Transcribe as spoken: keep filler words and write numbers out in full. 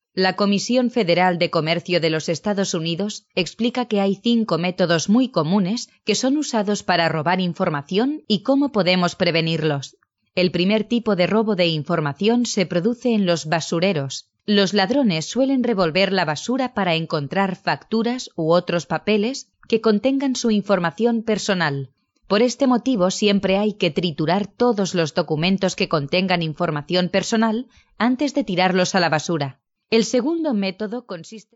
La Comisión Federal de Comercio de los Estados Unidos explica que hay cinco métodos muy comunes que son usados para robar información y cómo podemos prevenirlos. El primer tipo de robo de información se produce en los basureros. Los ladrones suelen revolver la basura para encontrar facturas u otros papeles que contengan su información personal. Por este motivo, siempre hay que triturar todos los documentos que contengan información personal antes de tirarlos a la basura. El segundo método consiste